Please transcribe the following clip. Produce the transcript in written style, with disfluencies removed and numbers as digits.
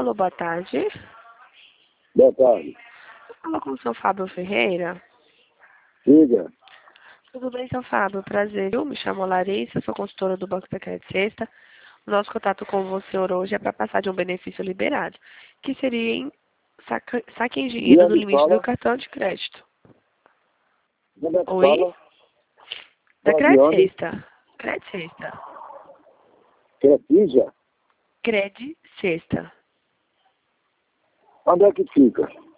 Alô, boa tarde. Boa tarde. Fala com o seu Fábio Ferreira. Diga. Tudo bem, seu Fábio? Prazer. Eu me chamo Larissa, sou consultora do Banco Secretário de Sexta. O nosso contato com o senhor hoje é para passar de um benefício liberado, que seria em saque em dinheiro do limite do cartão de crédito. Onde é que Oi? fala? Da Fala de Cred onde? Sexta. Cred Sexta. Cretija? Cred Sexta. Onde é que fica?